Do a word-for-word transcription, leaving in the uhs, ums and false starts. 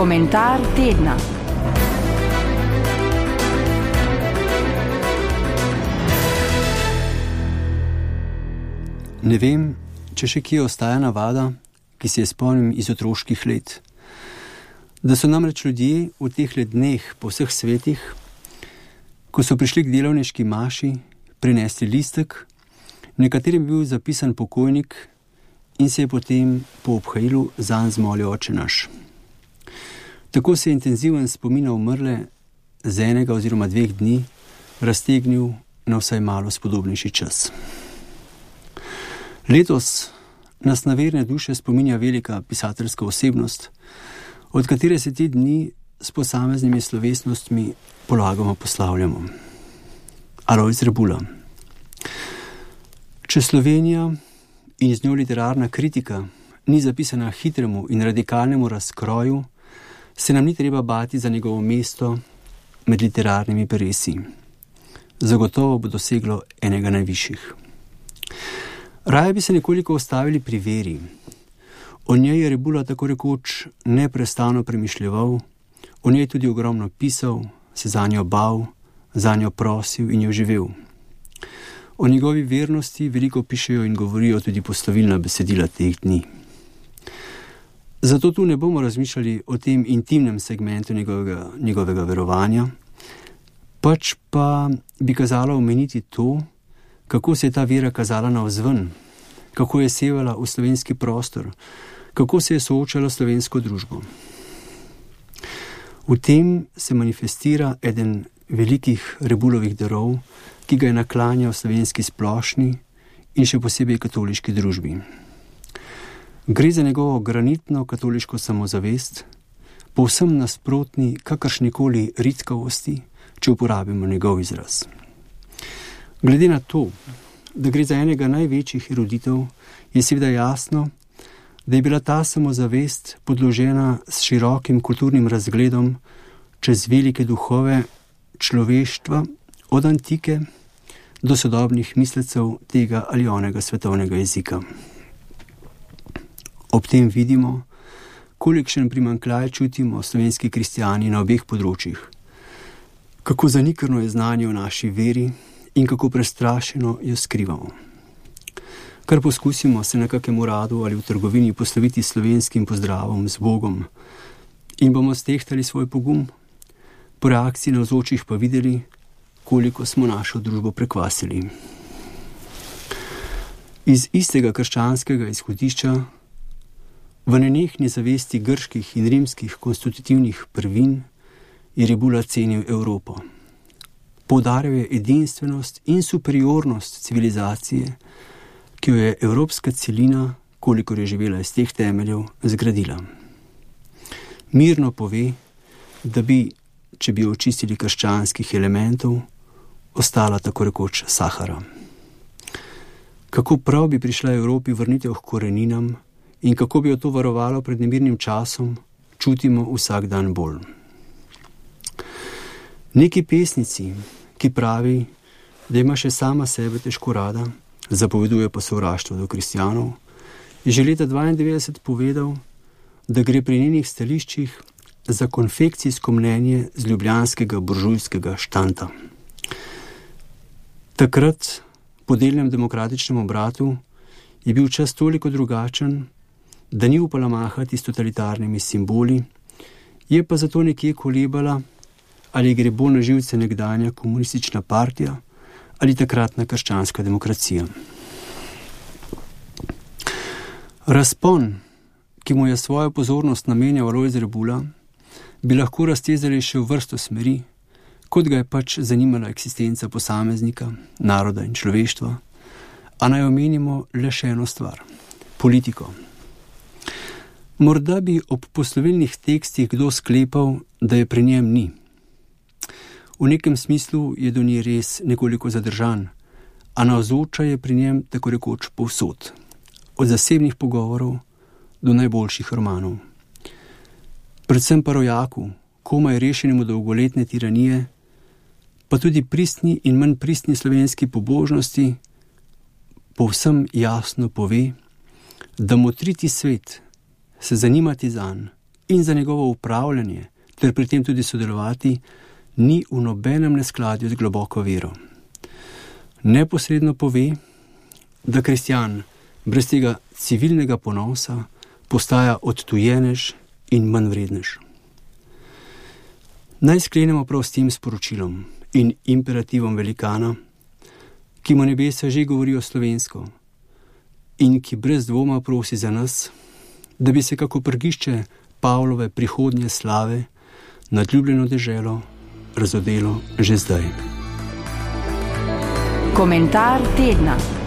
Komentar tedna. Ne vem, če še kje ostaja navada, ki se je spomnim iz otroških let. Da so namreč ljudje v teh dneh po vseh svetih, ko so prišli k delovniški maši, prinesli listek, na katerem je bil zapisan pokojnik in se je potem po obhajilu zanj zmolil Oče naš. Tako se je intenziven spomin na umrle z enega oziroma dveh dni raztegnil na vsaj malo spodobnejši čas. Letos nas na verne duše spominja velika pisateljska osebnost, od katere se te dni s posameznimi slovesnostmi polagamo poslavljamo. Alojz Rebula. Če Slovenija in z njo literarna kritika ni zapisana hitremu in radikalnemu razkroju, se nam ni treba bati za njegovo mesto med literarnimi peresi. Zagotovo bo doseglo enega najvišjih. Raje bi se nekoliko ostavili pri veri. O njej je Rebula tako rekoč neprestano premišljeval, o njej tudi ogromno pisal, se za njo bal, za njo prosil in jo živel. O njegovi vernosti veliko pišejo in govorijo tudi poslovilna besedila teh dni. Zato tu ne bomo razmišljali o tem intimnem segmentu njegovega, njegovega verovanja, pač pa bi kazalo omeniti to, kako se je ta vera kazala navzven, kako je sevala v slovenski prostor, kako se je soočala s slovensko družbo. V tem se manifestira eden velikih Rebulovih darov, ki ga je naklanjal slovenski splošni in še posebej katoliški družbi. Gre za njegovo granitno katoliško samozavest, povsem nasprotni kakršnikoli ritkavosti, če uporabimo njegov izraz. Glede na to, da gre za enega največjih eruditov, je seveda jasno, da je bila ta samozavest podložena s širokim kulturnim razgledom čez velike duhove človeštva od antike do sodobnih mislecev tega ali onega svetovnega jezika. Ob tem vidimo, kolikšen primanjkljaj čutimo slovenski kristjani na obeh področjih, kako zanikrno je znanje o naši veri in kako prestrašeno jo skrivamo. Kar poskusimo se na kakem uradu ali v trgovini posloviti slovenskim pozdravom z Bogom in bomo stehtali svoj pogum, po reakciji navzočih pa videli, koliko smo našo družbo prekvasili. Iz istega krščanskega izhodišča v nenehni zavesti grških in rimskih konstitutivnih prvin je Rebula cenil Evropo. Poudarjal je edinstvenost in superiornost civilizacije, ki jo je evropska celina, kolikor je živela iz teh temeljev, zgradila. Mirno pove, da bi, če bi očistili krščanskih elementov, ostala tako rekoč Sahara. Kako prav bi prišla Evropi vrnitev k koreninam in kako bi jo to varovalo pred nemirnim časom, čutimo vsak dan bolj. Neki pesnici, ki pravi, da ima še sama sebe težko rada, zapoveduje pa sovraštvo do kristjanov, je že leta dvaindevetdeset povedal, da gre pri njenih stališčih za konfekcijsko mnenje z ljubljanskega buržujskega štanta. Takrat, po delnem demokratičnem obratu, je bil čas toliko drugačen, da ni upala mahati s totalitarnimi simboli, je pa zato nekje kolebala, ali gre bolj na živce nekdanja komunistična partija ali takratna krščanska demokracija. Razpon, ki mu je svojo pozornost namenjal Alojz Rebula, bi lahko raztezali še v vrsto smeri, kot ga je pač zanimala eksistenca posameznika, naroda in človeštva, a naj omenimo le še eno stvar – politiko. Morda bi ob poslovilnih tekstih kdo sklepal, da je pri njem ni. V nekem smislu je do nje res nekoliko zadržan, a navzoča je pri njem tako rekoč povsod, od zasebnih pogovorov do najboljših romanov. Predvsem pa rojaku, komaj rešenemu dolgoletne tiranije, pa tudi pristni in manj pristni slovenski pobožnosti, povsem jasno pove, da motriti svet, se zanimati zanj in za njegovo upravljanje, ter pri tem tudi sodelovati, ni v nobenem neskladju z globoko vero. Neposredno pove, da kristjan brez tega civilnega ponosa postaja odtujenež in manjvrednež. Naj sklenemo prav s tem sporočilom in imperativom velikana, ki mu nebesa že govorijo slovensko in ki brez dvoma prosi za nas, da bi se kako prgišče Pavlove prihodnje slave nad ljubljeno deželo razodelo že zdaj. Komentar tedna.